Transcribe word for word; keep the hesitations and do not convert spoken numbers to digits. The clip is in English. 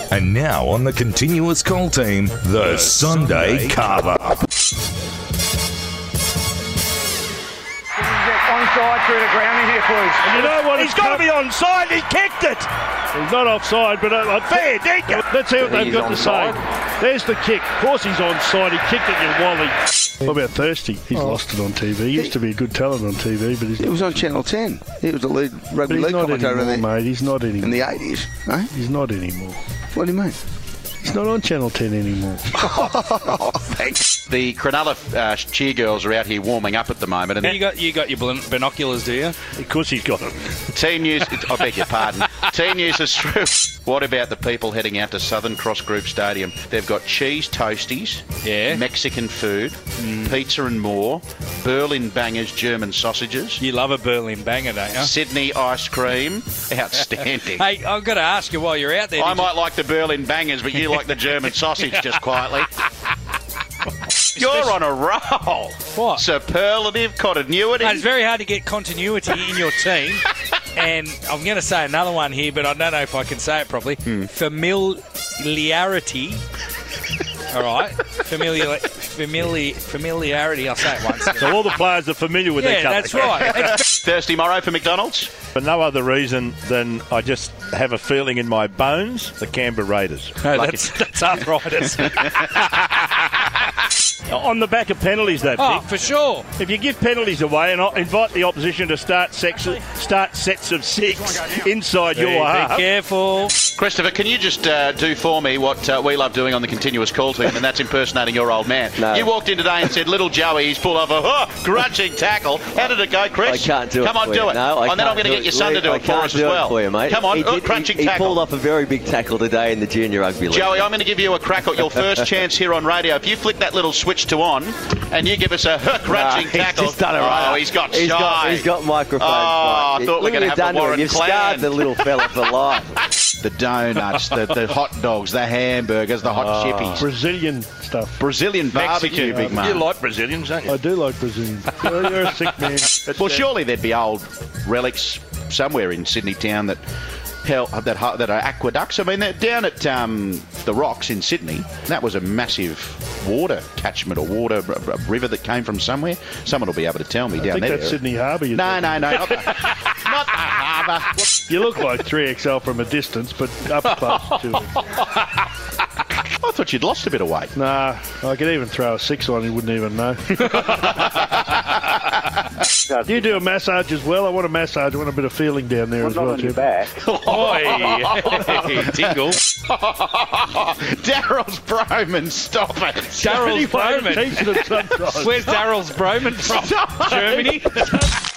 And now on the Continuous Call Team, the Sunday Carve-Up. Onside through the ground in here, please. And you know what? He's got to be onside. He kicked it. He's not offside, but uh, fair dinkum. Let's see what they've He's got to onside. say. There's the kick. Of course he's onside. He kicked it, you wally. What about Thirsty? He's oh. lost it on T V. He used to be a good talent on T V, but he's It was on Channel ten. He was the lead rugby league commentator anymore, in the, mate. He's not anymore. in the eighties. No? He's not anymore. What do you mean? He's not on Channel ten anymore. Oh, thanks. The Cronulla uh, cheer girls are out here warming up at the moment. And you got you got your binoculars, do you? Of course he's got them. Team News, I beg your pardon. Team News is true. What about the people heading out to Southern Cross Group Stadium? They've got cheese toasties, yeah, Mexican food, mm. pizza and more, Berlin bangers, German sausages. You love a Berlin banger, don't you? Sydney ice cream. Outstanding. Hey, I've got to ask you while you're out there. I might you... like the Berlin bangers, but you like the German sausage, just quietly. You're on a roll. What? Superlative continuity. Mate, it's very hard to get continuity in your team. And I'm going to say another one here, but I don't know if I can say it properly. Hmm. Familiarity. All right. Familiar, famili- familiarity. I'll say it once. So all the players are familiar with yeah, each other. that's right. Thirsty Morrow for McDonald's? For no other reason than I just have a feeling in my bones, the Canberra Raiders. No, that's, that's arthritis. On the back of penalties, that Oh, Vic. for sure. If you give penalties away and invite the opposition to start sex, start sets of six inside your Be half. careful. Christopher, can you just uh, do for me what uh, we love doing on the Continuous Call Team, and that's impersonating your old man? No. You walked in today and said, little Joey, he's pulled off a oh, grudging tackle. How did it go, Chris? I can't do it. Come on, for do you. it. No, I and then I'm can't going to get your son Lee, to do I it for can't us do as it well. For you, mate. Come on, he oh, did, crunching he, he tackle. pulled off a very big tackle today in the junior rugby league. Joey, I'm going to give you a crack at your first chance here on radio. If you flick that little switch to on, and you give us a crunching nah, tackle. He's just done it right. Oh, he's got he's shy. Got, he's got microphones. Oh, I thought we were going to have the Warren You've clan. scarred the little fella for life. The donuts, the, the hot dogs, the hamburgers, the hot Oh, chippies. Brazilian stuff. Brazilian barbecue, Mexican, big man. You like Brazilians, don't I do like Brazilian. You're, you're a sick man. Well, surely there'd be old relics somewhere in Sydney town that hell, that that are aqueducts. I mean, they're down at um, the Rocks in Sydney. That was a massive water catchment or water a, a river that came from somewhere. Someone will be able to tell me I down think there. that's Sydney Harbour. No, no, no, not the, not the harbour. You look like three X L from a distance, but up close to it. I thought you'd lost a bit of weight. Nah, I could even throw a six on, you wouldn't even know. You do a massage as well? I want a massage. I want a bit of feeling down there well, as not well, on too. your back. Oi. Tingle. Daryl's Broman, stop it. Daryl's Broman. Teach it at sunrise. Where's Daryl's Broman from? Germany?